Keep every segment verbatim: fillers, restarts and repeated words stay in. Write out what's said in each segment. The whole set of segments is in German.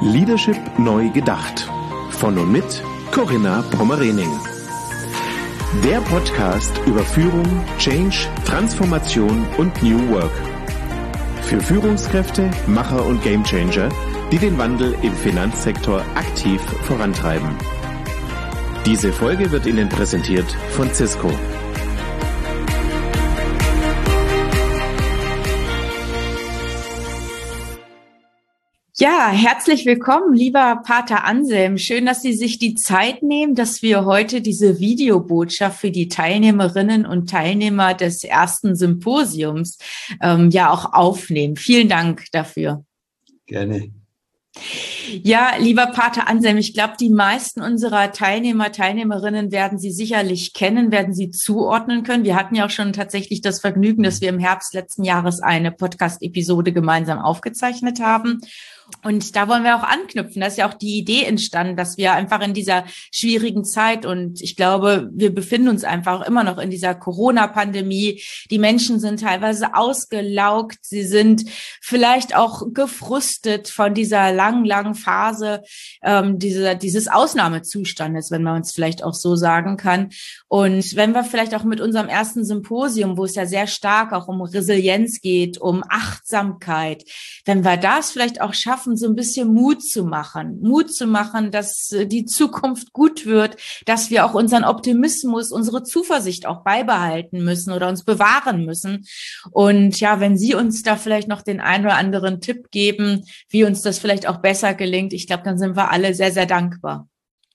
Leadership neu gedacht. Von und mit Corinna Pommerening. Der Podcast über Führung, Change, Transformation und New Work. Für Führungskräfte, Macher und Gamechanger, die den Wandel im Finanzsektor aktiv vorantreiben. Diese Folge wird Ihnen präsentiert von Cisco. Ja, herzlich willkommen, lieber Pater Anselm. Schön, dass Sie sich die Zeit nehmen, dass wir heute diese Videobotschaft für die Teilnehmerinnen und Teilnehmer des ersten Symposiums ähm, ja auch aufnehmen. Vielen Dank dafür. Gerne. Ja, lieber Pater Anselm, ich glaube, die meisten unserer Teilnehmer, Teilnehmerinnen werden Sie sicherlich kennen, werden Sie zuordnen können. Wir hatten ja auch schon tatsächlich das Vergnügen, dass wir im Herbst letzten Jahres eine Podcast-Episode gemeinsam aufgezeichnet haben. Und da wollen wir auch anknüpfen. Da ist ja auch die Idee entstanden, dass wir einfach in dieser schwierigen Zeit, und ich glaube, wir befinden uns einfach immer noch in dieser Corona-Pandemie. Die Menschen sind teilweise ausgelaugt. Sie sind vielleicht auch gefrustet von dieser langen, langen Phase ähm, dieser, dieses Ausnahmezustandes, wenn man es vielleicht auch so sagen kann. Und wenn wir vielleicht auch mit unserem ersten Symposium, wo es ja sehr stark auch um Resilienz geht, um Achtsamkeit, wenn wir das vielleicht auch schaffen, so ein bisschen Mut zu machen, Mut zu machen, dass die Zukunft gut wird, dass wir auch unseren Optimismus, unsere Zuversicht auch beibehalten müssen oder uns bewahren müssen. Und ja, wenn Sie uns da vielleicht noch den einen oder anderen Tipp geben, wie uns das vielleicht auch besser gelingt, ich glaube, dann sind wir alle sehr, sehr dankbar.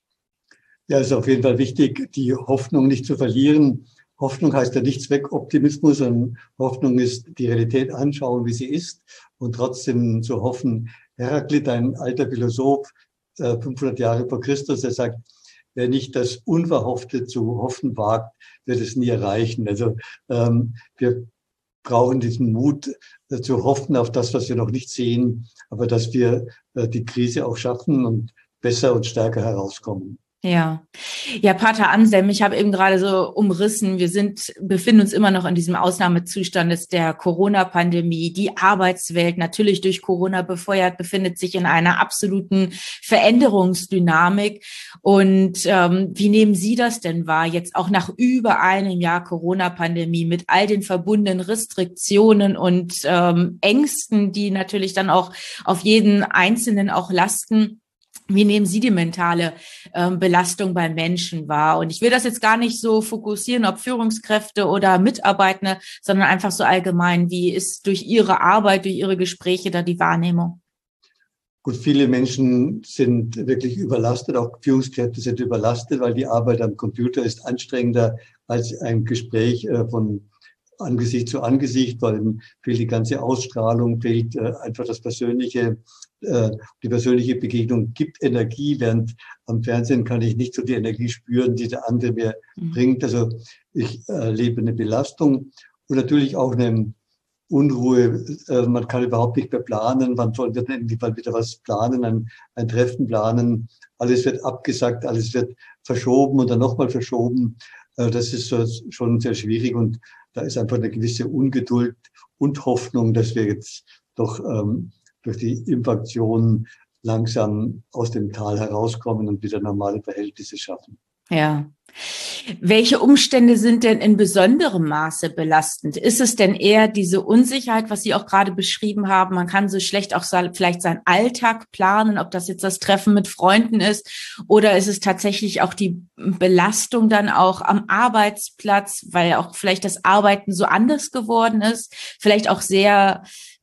Ja, es ist auf jeden Fall wichtig, die Hoffnung nicht zu verlieren. Hoffnung heißt ja nicht Zweckoptimismus, sondern Hoffnung ist die Realität anschauen, wie sie ist und trotzdem zu hoffen. Heraklit, ein alter Philosoph, fünfhundert Jahre vor Christus, der sagt, wer nicht das Unverhoffte zu hoffen wagt, wird es nie erreichen. Also ähm, wir brauchen diesen Mut äh, zu hoffen auf das, was wir noch nicht sehen, aber dass wir äh, die Krise auch schaffen und besser und stärker herauskommen. Ja, ja, Pater Anselm, ich habe eben gerade so umrissen, wir sind, befinden uns immer noch in diesem Ausnahmezustand des der Corona-Pandemie. Die Arbeitswelt, natürlich durch Corona befeuert, befindet sich in einer absoluten Veränderungsdynamik. Und ähm, wie nehmen Sie das denn wahr, jetzt auch nach über einem Jahr Corona-Pandemie mit all den verbundenen Restriktionen und ähm, Ängsten, die natürlich dann auch auf jeden Einzelnen auch lasten? Wie nehmen Sie die mentale ähm, Belastung beim Menschen wahr? Und ich will das jetzt gar nicht so fokussieren, ob Führungskräfte oder Mitarbeitende, sondern einfach so allgemein. Wie ist durch Ihre Arbeit, durch Ihre Gespräche da die Wahrnehmung? Gut, viele Menschen sind wirklich überlastet, auch Führungskräfte sind überlastet, weil die Arbeit am Computer ist anstrengender als ein Gespräch äh, von Angesicht zu Angesicht, weil fehlt die ganze Ausstrahlung, fehlt äh, einfach das Persönliche. Äh, die persönliche Begegnung gibt Energie, während am Fernsehen kann ich nicht so die Energie spüren, die der andere mir mhm. bringt. Also ich erlebe eine Belastung und natürlich auch eine Unruhe. Äh, man kann überhaupt nicht mehr planen. Wann soll wir denn endlich mal wieder was planen, ein, ein Treffen planen? Alles wird abgesagt, alles wird verschoben und dann nochmal verschoben. Äh, das ist so, schon sehr schwierig und da ist einfach eine gewisse Ungeduld und Hoffnung, dass wir jetzt doch ähm, durch die Impfaktion langsam aus dem Tal herauskommen und wieder normale Verhältnisse schaffen. Ja. Welche Umstände sind denn in besonderem Maße belastend? Ist es denn eher diese Unsicherheit, was Sie auch gerade beschrieben haben? Man kann so schlecht auch vielleicht seinen Alltag planen, ob das jetzt das Treffen mit Freunden ist, oder ist es tatsächlich auch die Belastung dann auch am Arbeitsplatz, weil auch vielleicht das Arbeiten so anders geworden ist, vielleicht auch sehr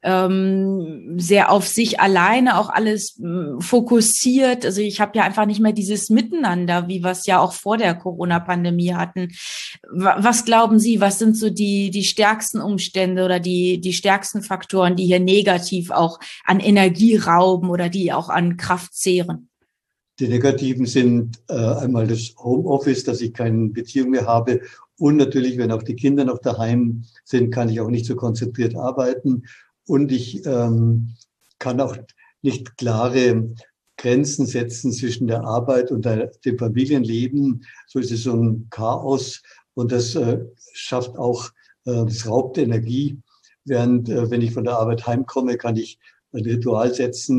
ähm, sehr auf sich alleine auch alles ähm, fokussiert. Also ich habe ja einfach nicht mehr dieses Miteinander, wie wir es ja auch vor der Corona-Pandemie hatten. Was glauben Sie, was sind so die die stärksten Umstände oder die die stärksten Faktoren, die hier negativ auch an Energie rauben oder die auch an Kraft zehren? Die negativen sind äh, einmal das Homeoffice, dass ich keine Beziehung mehr habe. Und natürlich, wenn auch die Kinder noch daheim sind, kann ich auch nicht so konzentriert arbeiten. Und ich ähm, kann auch nicht klare Grenzen setzen zwischen der Arbeit und der, dem Familienleben. So ist es so ein Chaos und das äh, schafft auch, äh, das raubt Energie. Während, äh, wenn ich von der Arbeit heimkomme, kann ich ein Ritual setzen,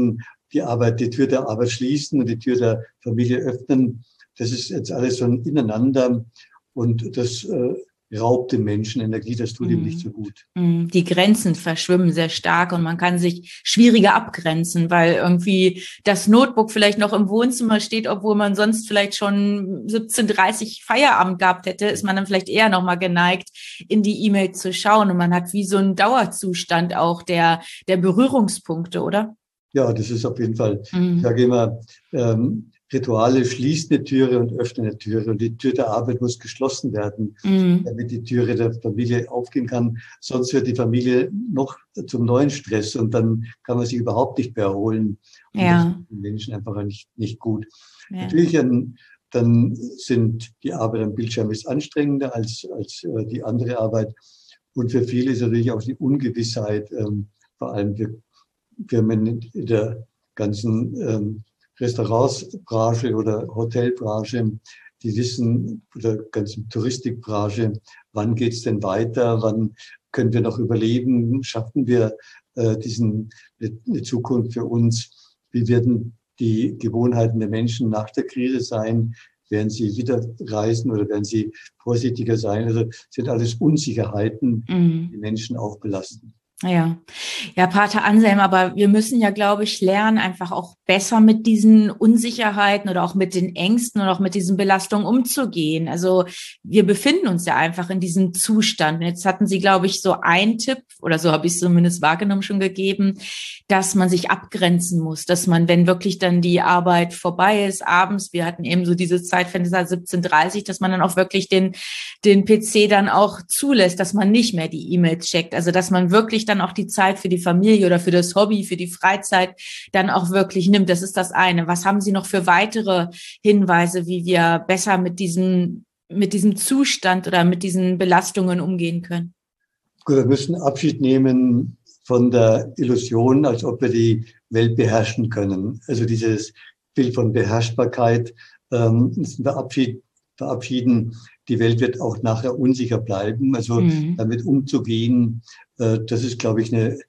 die Arbeit, die Tür der Arbeit schließen und die Tür der Familie öffnen. Das ist jetzt alles so ein Ineinander und das äh, raubt dem Menschen Energie, das tut mm. ihm nicht so gut. Die Grenzen verschwimmen sehr stark und man kann sich schwieriger abgrenzen, weil irgendwie das Notebook vielleicht noch im Wohnzimmer steht, obwohl man sonst vielleicht schon siebzehn Uhr dreißig Feierabend gehabt hätte, ist man dann vielleicht eher nochmal geneigt, in die E-Mail zu schauen und man hat wie so einen Dauerzustand auch der, der Berührungspunkte, oder? Ja, das ist auf jeden Fall, mm. ich sage immer, ähm, Rituale schließen eine Türe und öffnen eine Türe. Und die Tür der Arbeit muss geschlossen werden, mm. damit die Türe der Familie aufgehen kann. Sonst wird die Familie noch zum neuen Stress und dann kann man sich überhaupt nicht mehr erholen. Und ja. das ist den Menschen einfach nicht, nicht gut. Ja. Natürlich, dann, dann sind die Arbeit am Bildschirm ist anstrengender als, als äh, die andere Arbeit. Und für viele ist natürlich auch die Ungewissheit, ähm, vor allem für Firmen in der ganzen ähm, Restaurantsbranche oder Hotelbranche, die wissen, oder ganzen Touristikbranche, wann geht's denn weiter, wann können wir noch überleben, schaffen wir äh, diesen eine Zukunft für uns, wie werden die Gewohnheiten der Menschen nach der Krise sein, werden sie wieder reisen oder werden sie vorsichtiger sein, also sind alles Unsicherheiten, mhm. die Menschen auch belasten. Ja, ja, Pater Anselm, aber wir müssen ja, glaube ich, lernen, einfach auch besser mit diesen Unsicherheiten oder auch mit den Ängsten und auch mit diesen Belastungen umzugehen. Also wir befinden uns ja einfach in diesem Zustand. Jetzt hatten Sie, glaube ich, so einen Tipp, oder so habe ich es zumindest wahrgenommen, schon gegeben, dass man sich abgrenzen muss, dass man, wenn wirklich dann die Arbeit vorbei ist, abends, wir hatten eben so diese Zeitfenster siebzehn Uhr dreißig, dass man dann auch wirklich den, den P C dann auch zulässt, dass man nicht mehr die E-Mails checkt. Also dass man wirklich dann auch die Zeit für die Familie oder für das Hobby, für die Freizeit dann auch wirklich nimmt. Das ist das eine. Was haben Sie noch für weitere Hinweise, wie wir besser mit diesem, mit diesem Zustand oder mit diesen Belastungen umgehen können? Gut, wir müssen Abschied nehmen von der Illusion, als ob wir die Welt beherrschen können. Also dieses Bild von Beherrschbarkeit, ähm, müssen wir Abschied, verabschieden. Die Welt wird auch nachher unsicher bleiben. Also mhm. damit umzugehen, äh, das ist, glaube ich, eine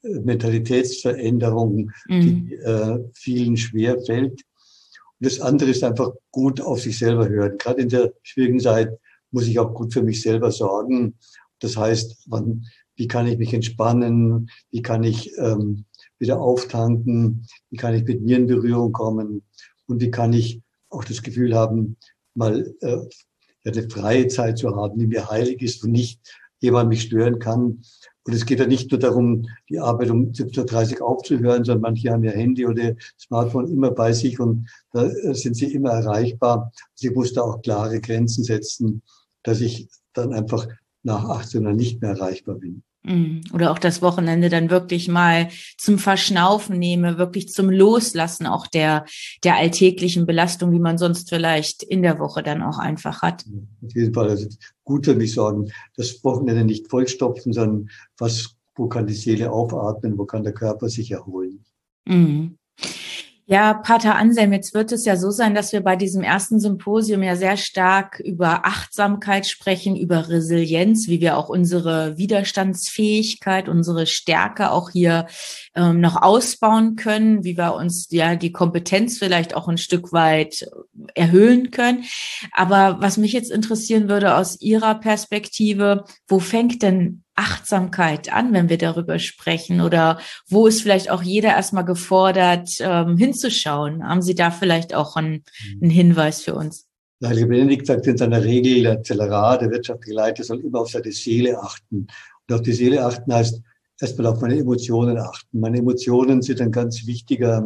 Mentalitätsveränderung, mhm. die äh, vielen schwer fällt. Und das andere ist einfach gut auf sich selber hören. Gerade in der schwierigen Zeit muss ich auch gut für mich selber sorgen. Das heißt, wann, wie kann ich mich entspannen? Wie kann ich ähm, wieder auftanken? Wie kann ich mit mir in Berührung kommen? Und wie kann ich auch das Gefühl haben, mal äh, eine freie Zeit zu haben, die mir heilig ist und nicht jemand mich stören kann. Und es geht ja nicht nur darum, die Arbeit um siebzehn Uhr dreißig aufzuhören, sondern manche haben ihr Handy oder Smartphone immer bei sich und da sind sie immer erreichbar. Sie muss da auch klare Grenzen setzen, dass ich dann einfach nach achtzehn Uhr nicht mehr erreichbar bin. Oder auch das Wochenende dann wirklich mal zum Verschnaufen nehme, wirklich zum Loslassen auch der, der alltäglichen Belastung, die man sonst vielleicht in der Woche dann auch einfach hat. Auf jeden Fall, also gut für mich sorgen, das Wochenende nicht vollstopfen, sondern was, wo kann die Seele aufatmen, wo kann der Körper sich erholen. Mhm. Ja, Pater Anselm, jetzt wird es ja so sein, dass wir bei diesem ersten Symposium ja sehr stark über Achtsamkeit sprechen, über Resilienz, wie wir auch unsere Widerstandsfähigkeit, unsere Stärke auch hier ähm, noch ausbauen können, wie wir uns ja die Kompetenz vielleicht auch ein Stück weit erhöhen können. Aber was mich jetzt interessieren würde aus Ihrer Perspektive, wo fängt denn Achtsamkeit an, wenn wir darüber sprechen? Oder wo ist vielleicht auch jeder erstmal gefordert, ähm, hinzuschauen? Haben Sie da vielleicht auch einen, einen Hinweis für uns? Der Heilige Benedikt sagt in seiner Regel, der Zellerat, der wirtschaftliche Leiter, soll immer auf seine Seele achten. Und auf die Seele achten heißt erstmal auf meine Emotionen achten. Meine Emotionen sind ein ganz wichtiger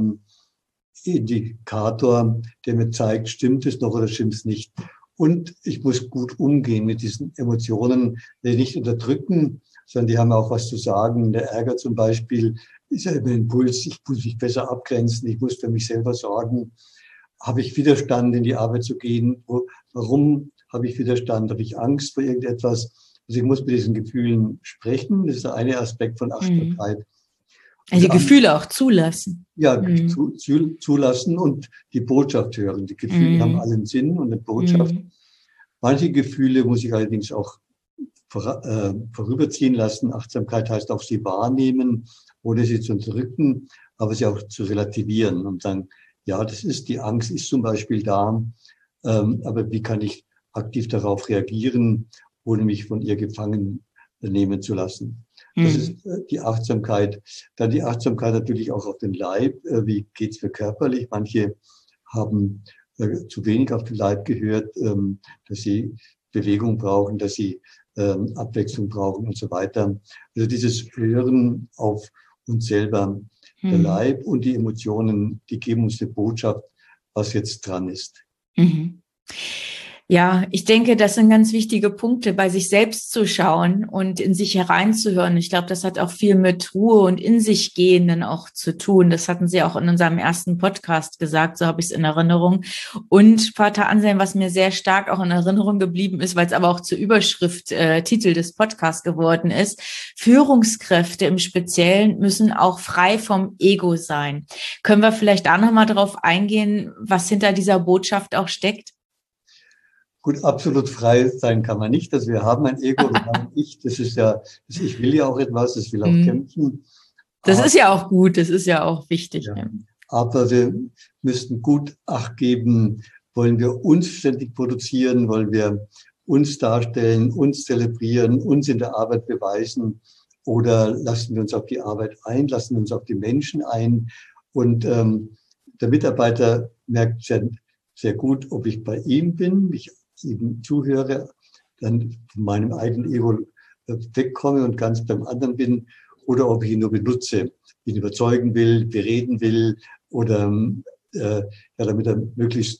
Indikator, der mir zeigt, stimmt es noch oder stimmt es nicht. Und ich muss gut umgehen mit diesen Emotionen, die nicht unterdrücken, sondern die haben auch was zu sagen. Der Ärger zum Beispiel ist ja immer ein Impuls, ich muss mich besser abgrenzen, ich muss für mich selber sorgen. Habe ich Widerstand, in die Arbeit zu gehen? Warum habe ich Widerstand? Habe ich Angst vor irgendetwas? Also ich muss mit diesen Gefühlen sprechen. Das ist der eine Aspekt von Achtsamkeit. Also die Gefühle auch zulassen. Ja, mhm. zu, zu, zulassen und die Botschaft hören. Die Gefühle mhm. haben allen Sinn und eine Botschaft. Mhm. Manche Gefühle muss ich allerdings auch vor, äh, vorüberziehen lassen. Achtsamkeit heißt auch sie wahrnehmen, ohne sie zu unterdrücken. aber sie auch zu relativieren und sagen, ja, das ist, die Angst ist zum Beispiel da, ähm, aber wie kann ich aktiv darauf reagieren, ohne mich von ihr gefangen nehmen zu lassen? Das mhm. ist äh, die Achtsamkeit. Dann die Achtsamkeit natürlich auch auf den Leib. Äh, wie geht's mir körperlich? Manche haben äh, zu wenig auf den Leib gehört, ähm, dass sie Bewegung brauchen, dass sie ähm, Abwechslung brauchen und so weiter. Also dieses Hören auf uns selber, mhm. der Leib und die Emotionen, die geben uns eine Botschaft, was jetzt dran ist. Mhm. Ja, ich denke, das sind ganz wichtige Punkte, bei sich selbst zu schauen und in sich hereinzuhören. Ich glaube, das hat auch viel mit Ruhe und in sich gehen dann auch zu tun. Das hatten Sie auch in unserem ersten Podcast gesagt, so habe ich es in Erinnerung. Und Pater Anselm, was mir sehr stark auch in Erinnerung geblieben ist, weil es aber auch zur Überschrift, äh, Titel des Podcasts geworden ist, Führungskräfte im Speziellen müssen auch frei vom Ego sein. Können wir vielleicht da nochmal drauf eingehen, was hinter dieser Botschaft auch steckt? Gut, absolut frei sein kann man nicht. Also wir haben ein Ego, wir haben ein Ich. Das ist ja, das Ich will ja auch etwas, das will auch mm. kämpfen. Das aber, ist ja auch gut, das ist ja auch wichtig. Ja. Ja. Aber wir müssten gut Acht geben, wollen wir uns ständig produzieren, wollen wir uns darstellen, uns zelebrieren, uns in der Arbeit beweisen oder lassen wir uns auf die Arbeit ein, lassen wir uns auf die Menschen ein. Und ähm, der Mitarbeiter merkt sehr, sehr gut, ob ich bei ihm bin, mich eben zuhöre, dann von meinem eigenen Ego wegkomme und ganz beim anderen bin, oder ob ich ihn nur benutze, ihn überzeugen will, bereden will oder äh, ja, damit er möglichst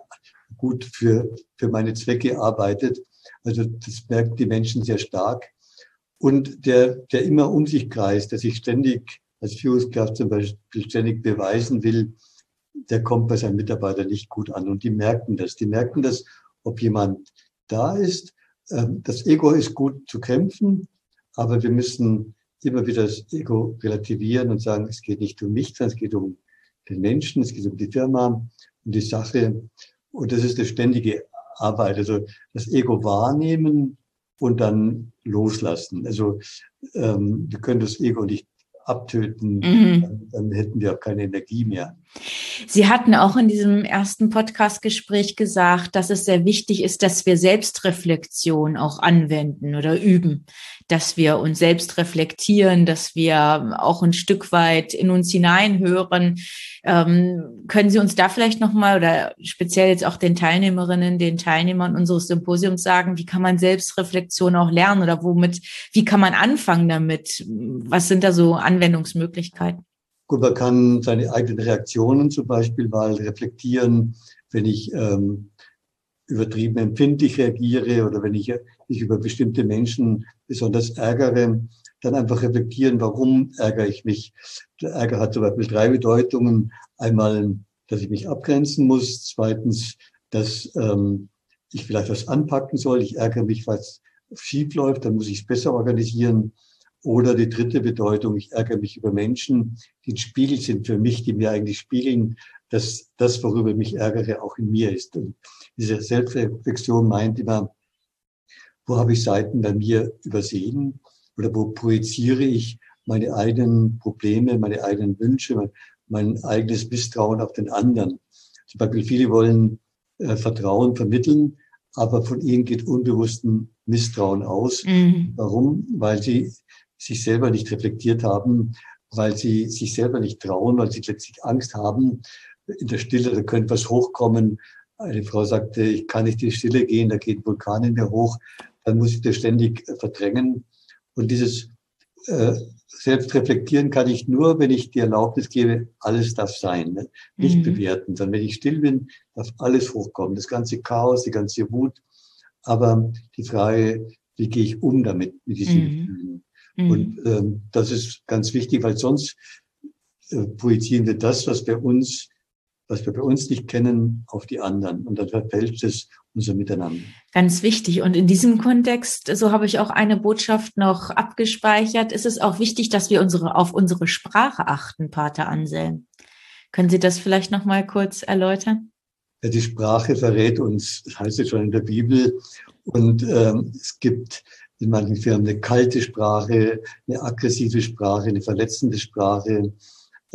gut für, für meine Zwecke arbeitet. Also das merken die Menschen sehr stark. Und der, der immer um sich kreist, der sich ständig als Führungskraft zum Beispiel ständig beweisen will, der kommt bei seinen Mitarbeitern nicht gut an. Und die merken das. Die merken das, ob jemand da ist. Das Ego ist gut zu kämpfen, aber wir müssen immer wieder das Ego relativieren und sagen, es geht nicht um mich, sondern es geht um den Menschen, es geht um die Firma, um die Sache. Und das ist eine ständige Arbeit. Also das Ego wahrnehmen und dann loslassen. Also ähm, wir können das Ego nicht abtöten, mhm. dann, dann hätten wir auch keine Energie mehr. Sie hatten auch in diesem ersten Podcast-Gespräch gesagt, dass es sehr wichtig ist, dass wir Selbstreflexion auch anwenden oder üben, dass wir uns selbst reflektieren, dass wir auch ein Stück weit in uns hineinhören. Ähm, können Sie uns da vielleicht nochmal oder speziell jetzt auch den Teilnehmerinnen, den Teilnehmern unseres Symposiums sagen, wie kann man Selbstreflexion auch lernen oder womit, wie kann man anfangen damit? Was sind da so Anwendungsmöglichkeiten? Gut, man kann seine eigenen Reaktionen zum Beispiel mal reflektieren, wenn ich ähm, übertrieben empfindlich reagiere oder wenn ich mich über bestimmte Menschen besonders ärgere, dann einfach reflektieren, warum ärgere ich mich. Der Ärger hat zum Beispiel drei Bedeutungen. Einmal, dass ich mich abgrenzen muss. Zweitens, dass ähm, ich vielleicht was anpacken soll. Ich ärgere mich, was schief läuft, dann muss ich es besser organisieren. Oder die dritte Bedeutung, ich ärgere mich über Menschen, die ein Spiegel sind für mich, die mir eigentlich spiegeln, dass das, worüber ich mich ärgere, auch in mir ist. Und diese Selbstreflexion meint immer, wo habe ich Seiten bei mir übersehen oder wo projiziere ich meine eigenen Probleme, meine eigenen Wünsche, mein, mein eigenes Misstrauen auf den anderen. Zum Beispiel viele wollen äh, Vertrauen vermitteln, aber von ihnen geht unbewussten Misstrauen aus. Mhm. Warum? Weil sie sich selber nicht reflektiert haben, weil sie sich selber nicht trauen, weil sie letztlich Angst haben. In der Stille, da könnte was hochkommen. Eine Frau sagte, ich kann nicht in die Stille gehen, da geht ein Vulkan in mir hoch. Dann muss ich das ständig äh, verdrängen. Und dieses äh, Selbstreflektieren kann ich nur, wenn ich die Erlaubnis gebe, alles darf sein. Ne? Nicht mhm. bewerten, sondern wenn ich still bin, darf alles hochkommen. Das ganze Chaos, die ganze Wut. Aber die Frage, wie gehe ich um damit, mit diesen mhm. Gefühlen? Und ähm, das ist ganz wichtig, weil sonst äh, projizieren wir das, was wir uns, was wir bei uns nicht kennen, auf die anderen. Und dann verfälscht es unser Miteinander. Ganz wichtig. Und in diesem Kontext, so habe ich auch eine Botschaft noch abgespeichert, ist es auch wichtig, dass wir unsere, auf unsere Sprache achten, Pater Anselm. Können Sie das vielleicht noch mal kurz erläutern? Ja, die Sprache verrät uns, das heißt ja schon in der Bibel. Und ähm, es gibt in manchen Firmen eine kalte Sprache, eine aggressive Sprache, eine verletzende Sprache.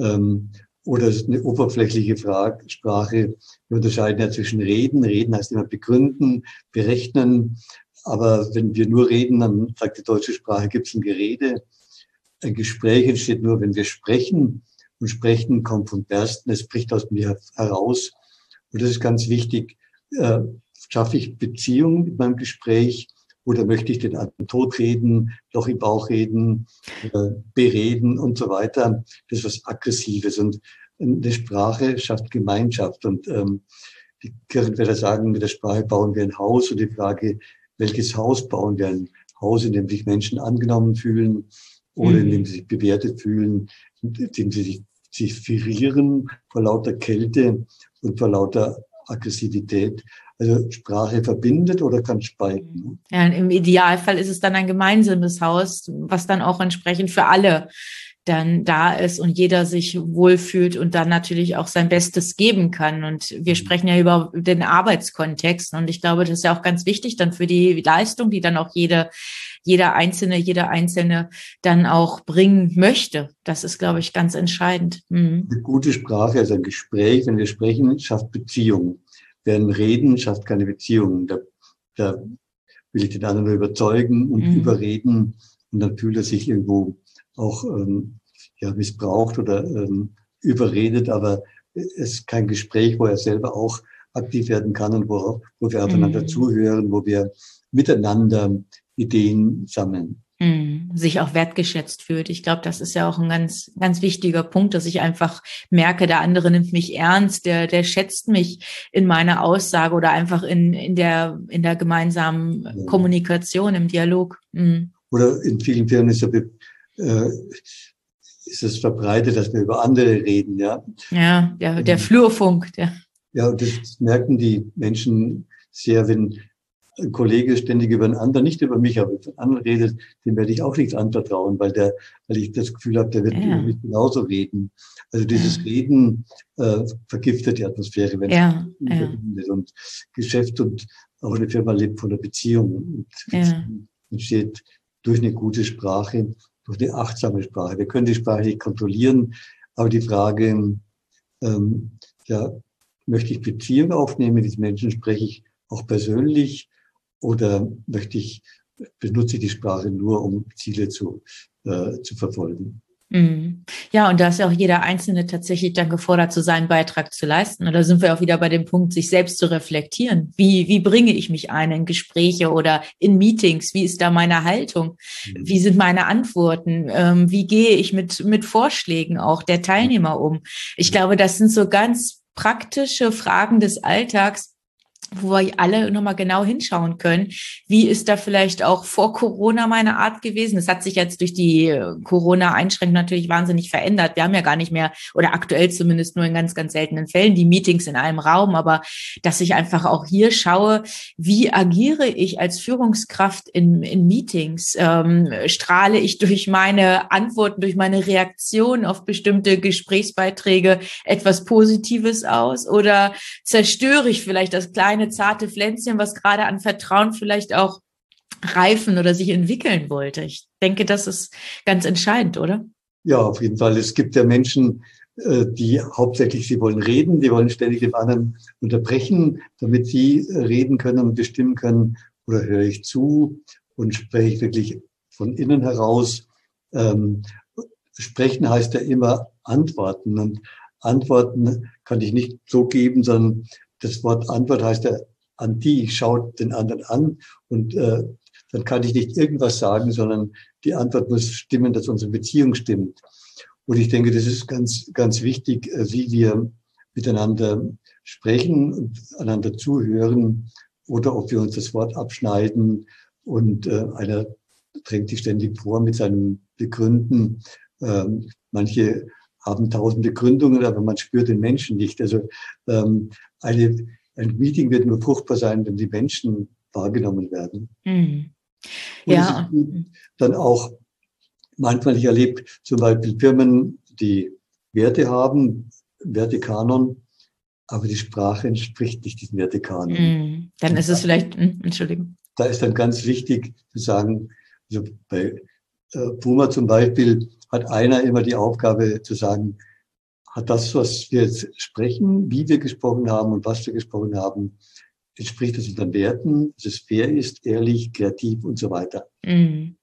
Ähm, oder es ist eine oberflächliche Frage, Sprache. Wir unterscheiden ja zwischen Reden. Reden heißt immer begründen, berechnen. Aber wenn wir nur reden, dann sagt die deutsche Sprache, gibt es ein Gerede. Ein Gespräch entsteht nur, wenn wir sprechen. Und Sprechen kommt vom Bersten, es bricht aus mir heraus. Und das ist ganz wichtig. Äh, schaffe ich Beziehung mit meinem Gespräch oder möchte ich den anderen totreden, Loch im Bauch reden, äh, bereden und so weiter. Das ist was Aggressives. Und eine Sprache schafft Gemeinschaft. Und ähm, die Kirchenväter sagen, mit der Sprache bauen wir ein Haus. Und die Frage, welches Haus bauen wir? Ein Haus, in dem sich Menschen angenommen fühlen oder in dem sie sich bewertet fühlen, in dem sie sich, sich frieren vor lauter Kälte und vor lauter Aggressivität. Also Sprache verbindet oder kann spalten. Ja, im Idealfall ist es dann ein gemeinsames Haus, was dann auch entsprechend für alle dann da ist und jeder sich wohlfühlt und dann natürlich auch sein Bestes geben kann. Und wir sprechen ja über den Arbeitskontext. Und ich glaube, das ist ja auch ganz wichtig dann für die Leistung, die dann auch jede, jeder Einzelne, jeder Einzelne dann auch bringen möchte. Das ist, glaube ich, ganz entscheidend. Mhm. Eine gute Sprache, also ein Gespräch, wenn wir sprechen, schafft Beziehung. Während Reden schafft keine Beziehung. Da, da will ich den anderen nur überzeugen und mhm. überreden. Und dann fühlt er sich irgendwo auch ähm, ja, missbraucht oder ähm, überredet, aber es ist kein Gespräch, wo er selber auch aktiv werden kann und wo, wo wir aufeinander mhm. zuhören, wo wir miteinander Ideen sammeln. Mhm. Sich auch wertgeschätzt fühlt. Ich glaube, das ist ja auch ein ganz, ganz wichtiger Punkt, dass ich einfach merke, der andere nimmt mich ernst, der, der schätzt mich in meiner Aussage oder einfach in, in der, in der gemeinsamen ja. Kommunikation, im Dialog. Mhm. Oder in vielen Firmen ist, ja, äh, ist es verbreitet, dass wir über andere reden, ja. Ja, der, der Flurfunk, der. Ja, und das merken die Menschen sehr, wenn ein Kollege ständig über einen anderen, nicht über mich, aber über einen anderen redet, dem werde ich auch nichts anvertrauen, weil der, weil ich das Gefühl habe, der wird ja. über mich genauso reden. Also dieses ja. Reden äh, vergiftet die Atmosphäre, wenn ja. es verbindet. Ja. Und Geschäft und auch eine Firma lebt von der Beziehung. Und ja. entsteht durch eine gute Sprache, durch eine achtsame Sprache. Wir können die Sprache nicht kontrollieren, aber die Frage, ähm, ja, möchte ich Beziehung aufnehmen mit diesen Menschen, spreche ich auch persönlich oder möchte ich, benutze ich die Sprache nur, um Ziele zu, äh, zu verfolgen? Ja, und da ist ja auch jeder Einzelne tatsächlich dann gefordert, zu seinen Beitrag zu leisten. Und da sind wir auch wieder bei dem Punkt, sich selbst zu reflektieren. Wie, wie bringe ich mich ein in Gespräche oder in Meetings? Wie ist da meine Haltung? Wie sind meine Antworten? Ähm, wie gehe ich mit, mit Vorschlägen auch der Teilnehmer um? Ich glaube, das sind so ganz praktische Fragen des Alltags, wo wir alle nochmal genau hinschauen können. Wie ist da vielleicht auch vor Corona meine Art gewesen? Das hat sich jetzt durch die Corona-Einschränkungen natürlich wahnsinnig verändert. Wir haben ja gar nicht mehr, oder aktuell zumindest nur in ganz, ganz seltenen Fällen, die Meetings in einem Raum. Aber dass ich einfach auch hier schaue, wie agiere ich als Führungskraft in, in Meetings? Ähm, strahle ich durch meine Antworten, durch meine Reaktion auf bestimmte Gesprächsbeiträge etwas Positives aus? Oder zerstöre ich vielleicht das kleine zarte Pflänzchen, was gerade an Vertrauen vielleicht auch reifen oder sich entwickeln wollte. Ich denke, das ist ganz entscheidend, oder? Ja, auf jeden Fall. Es gibt ja Menschen, die hauptsächlich, sie wollen reden, die wollen ständig den anderen unterbrechen, damit sie reden können und bestimmen können, oder höre ich zu und spreche ich wirklich von innen heraus. Ähm, sprechen heißt ja immer antworten, und Antworten kann ich nicht so geben, sondern das Wort Antwort heißt ja an die, ich schaue den anderen an und äh, dann kann ich nicht irgendwas sagen, sondern die Antwort muss stimmen, dass unsere Beziehung stimmt. Und ich denke, das ist ganz, ganz wichtig, äh, wie wir miteinander sprechen und einander zuhören oder ob wir uns das Wort abschneiden und äh, einer drängt sich ständig vor mit seinem Begründen. Ähm, manche haben tausend Begründungen, aber man spürt den Menschen nicht. Also ähm, eine, ein Meeting wird nur fruchtbar sein, wenn die Menschen wahrgenommen werden. Mhm. Ja. Und dann auch manchmal, ich erlebe zum Beispiel Firmen, die Werte haben, Wertekanon, aber die Sprache entspricht nicht diesem Wertekanon. Mhm. Dann ist es vielleicht, Entschuldigung. Da ist dann ganz wichtig zu sagen, also bei äh, Puma zum Beispiel hat einer immer die Aufgabe zu sagen, hat das, was wir jetzt sprechen, wie wir gesprochen haben und was wir gesprochen haben, entspricht das unseren Werten, dass es fair ist, ehrlich, kreativ und so weiter. Mhm.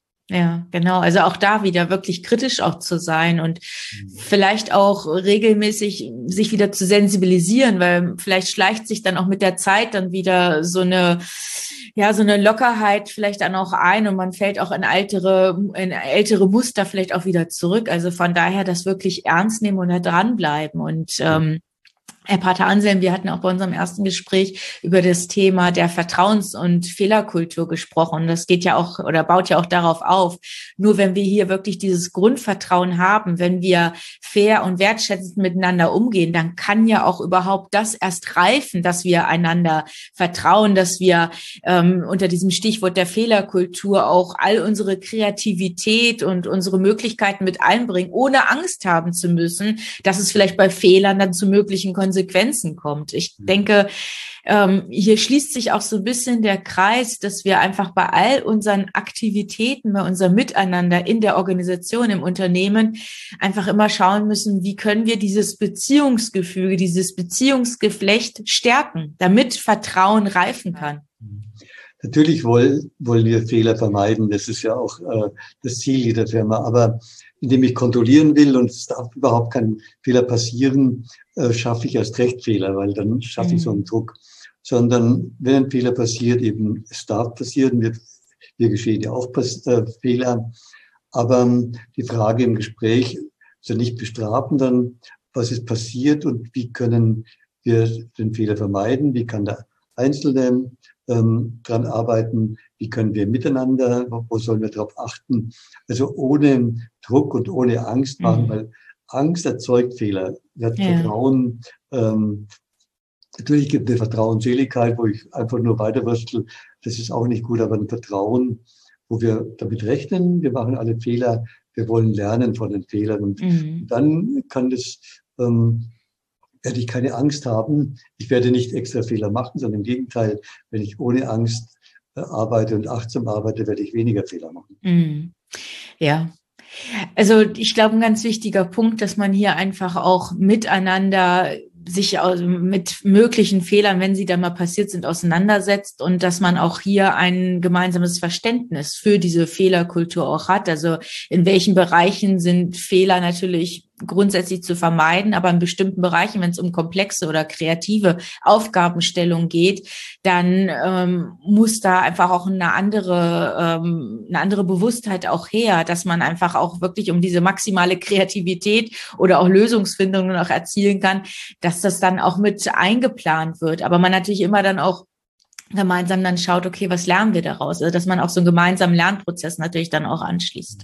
Ja, genau. Also auch da wieder wirklich kritisch auch zu sein und mhm. vielleicht auch regelmäßig sich wieder zu sensibilisieren, weil vielleicht schleicht sich dann auch mit der Zeit dann wieder so eine, ja, so eine Lockerheit vielleicht dann auch ein und man fällt auch in ältere, in ältere Muster vielleicht auch wieder zurück. Also von daher das wirklich ernst nehmen und da dranbleiben und, ähm, Herr Pater Anselm, wir hatten auch bei unserem ersten Gespräch über das Thema der Vertrauens- und Fehlerkultur gesprochen. Das geht ja auch oder baut ja auch darauf auf. Nur wenn wir hier wirklich dieses Grundvertrauen haben, wenn wir fair und wertschätzend miteinander umgehen, dann kann ja auch überhaupt das erst reifen, dass wir einander vertrauen, dass wir ähm, unter diesem Stichwort der Fehlerkultur auch all unsere Kreativität und unsere Möglichkeiten mit einbringen, ohne Angst haben zu müssen, dass es vielleicht bei Fehlern dann zu möglichen Konsequenzen Konsequenzen kommt. Ich denke, ähm, hier schließt sich auch so ein bisschen der Kreis, dass wir einfach bei all unseren Aktivitäten, bei unserem Miteinander in der Organisation, im Unternehmen einfach immer schauen müssen, wie können wir dieses Beziehungsgefüge, dieses Beziehungsgeflecht stärken, damit Vertrauen reifen kann. Natürlich wollen, wollen wir Fehler vermeiden. Das ist ja auch äh, das Ziel jeder Firma. Aber indem ich kontrollieren will und es darf überhaupt kein Fehler passieren, äh, schaffe ich erst recht Fehler, weil dann schaffe ich so einen Druck. Sondern wenn ein Fehler passiert, eben es darf passieren, wir, wir geschehen ja auch äh, Fehler. Aber ähm, die Frage im Gespräch, also nicht bestrafen, dann was ist passiert und wie können wir den Fehler vermeiden, wie kann der Einzelne ähm, dran arbeiten, wie können wir miteinander, wo sollen wir darauf achten, also ohne Druck und ohne Angst machen, mhm. weil Angst erzeugt Fehler. Ja. Vertrauen, ähm, natürlich gibt es eine Vertrauensseligkeit, wo ich einfach nur weiterwurstel, das ist auch nicht gut, aber ein Vertrauen, wo wir damit rechnen, wir machen alle Fehler, wir wollen lernen von den Fehlern und mhm. dann kann das, ähm, werde ich keine Angst haben. Ich werde nicht extra Fehler machen, sondern im Gegenteil, wenn ich ohne Angst äh, arbeite und achtsam arbeite, werde ich weniger Fehler machen. Mhm. Ja. Also ich glaube, ein ganz wichtiger Punkt, dass man hier einfach auch miteinander sich mit möglichen Fehlern, wenn sie dann mal passiert sind, auseinandersetzt und dass man auch hier ein gemeinsames Verständnis für diese Fehlerkultur auch hat. Also in welchen Bereichen sind Fehler natürlich grundsätzlich zu vermeiden, aber in bestimmten Bereichen, wenn es um komplexe oder kreative Aufgabenstellung geht, dann ähm, muss da einfach auch eine andere, ähm, eine andere Bewusstheit auch her, dass man einfach auch wirklich um diese maximale Kreativität oder auch Lösungsfindung noch erzielen kann, dass das dann auch mit eingeplant wird. Aber man natürlich immer dann auch gemeinsam dann schaut, okay, was lernen wir daraus? Also dass man auch so einen gemeinsamen Lernprozess natürlich dann auch anschließt.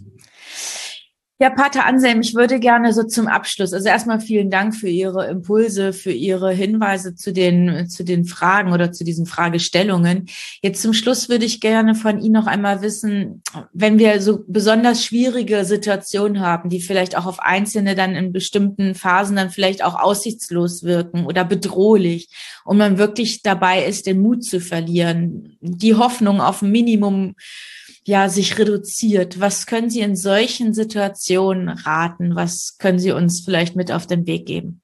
Ja, Pater Anselm, ich würde gerne so zum Abschluss, also erstmal vielen Dank für Ihre Impulse, für Ihre Hinweise zu den, zu den Fragen oder zu diesen Fragestellungen. Jetzt zum Schluss würde ich gerne von Ihnen noch einmal wissen, wenn wir so besonders schwierige Situationen haben, die vielleicht auch auf Einzelne dann in bestimmten Phasen dann vielleicht auch aussichtslos wirken oder bedrohlich und man wirklich dabei ist, den Mut zu verlieren, die Hoffnung auf ein Minimum ja, sich reduziert. Was können Sie in solchen Situationen raten? Was können Sie uns vielleicht mit auf den Weg geben?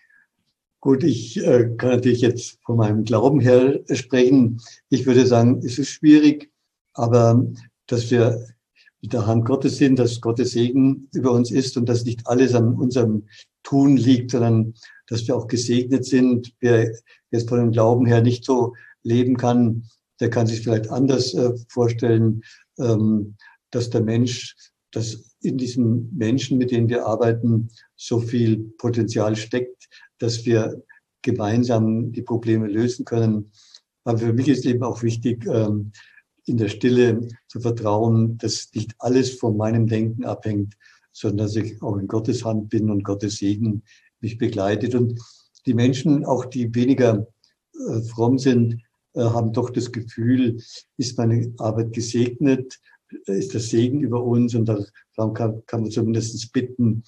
Gut, ich äh, kann natürlich jetzt von meinem Glauben her sprechen. Ich würde sagen, es ist schwierig, aber dass wir mit der Hand Gottes sind, dass Gottes Segen über uns ist und dass nicht alles an unserem Tun liegt, sondern dass wir auch gesegnet sind. Wer jetzt von dem Glauben her nicht so leben kann, der kann sich vielleicht anders äh, vorstellen, ähm, dass der Mensch, dass in diesen Menschen, mit denen wir arbeiten, so viel Potenzial steckt, dass wir gemeinsam die Probleme lösen können. Aber für mich ist eben auch wichtig, ähm, in der Stille zu vertrauen, dass nicht alles von meinem Denken abhängt, sondern dass ich auch in Gottes Hand bin und Gottes Segen mich begleitet. Und die Menschen, auch die weniger äh, fromm sind, haben doch das Gefühl, ist meine Arbeit gesegnet, ist der Segen über uns und darum kann, kann man zumindest bitten,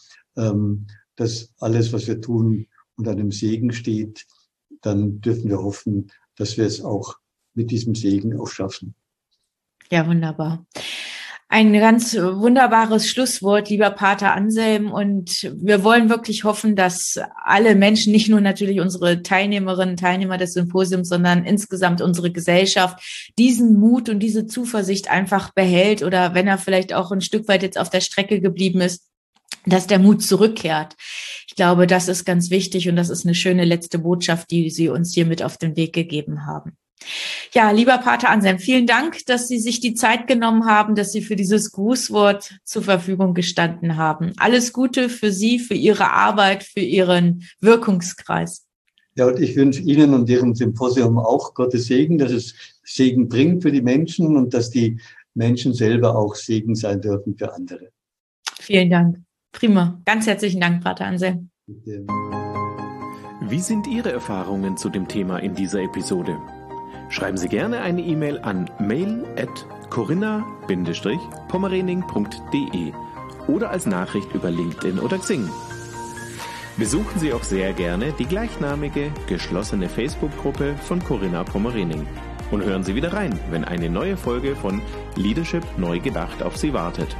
dass alles, was wir tun, unter einem Segen steht. Dann dürfen wir hoffen, dass wir es auch mit diesem Segen auch schaffen. Ja, wunderbar. Ein ganz wunderbares Schlusswort, lieber Pater Anselm. Und wir wollen wirklich hoffen, dass alle Menschen, nicht nur natürlich unsere Teilnehmerinnen und Teilnehmer des Symposiums, sondern insgesamt unsere Gesellschaft, diesen Mut und diese Zuversicht einfach behält oder wenn er vielleicht auch ein Stück weit jetzt auf der Strecke geblieben ist, dass der Mut zurückkehrt. Ich glaube, das ist ganz wichtig und das ist eine schöne letzte Botschaft, die Sie uns hier mit auf den Weg gegeben haben. Ja, lieber Pater Anselm, vielen Dank, dass Sie sich die Zeit genommen haben, dass Sie für dieses Grußwort zur Verfügung gestanden haben. Alles Gute für Sie, für Ihre Arbeit, für Ihren Wirkungskreis. Ja, und ich wünsche Ihnen und Ihrem Symposium auch Gottes Segen, dass es Segen bringt für die Menschen und dass die Menschen selber auch Segen sein dürfen für andere. Vielen Dank. Prima. Ganz herzlichen Dank, Pater Anselm. Bitte. Wie sind Ihre Erfahrungen zu dem Thema in dieser Episode? Schreiben Sie gerne eine E-Mail an mail at corinna Bindestrich pommerening punkt de oder als Nachricht über LinkedIn oder Xing. Besuchen Sie auch sehr gerne die gleichnamige, geschlossene Facebook-Gruppe von Corinna Pommerening und hören Sie wieder rein, wenn eine neue Folge von Leadership neu gedacht auf Sie wartet.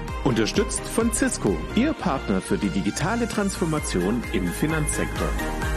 Unterstützt von Cisco, Ihr Partner für die digitale Transformation im Finanzsektor.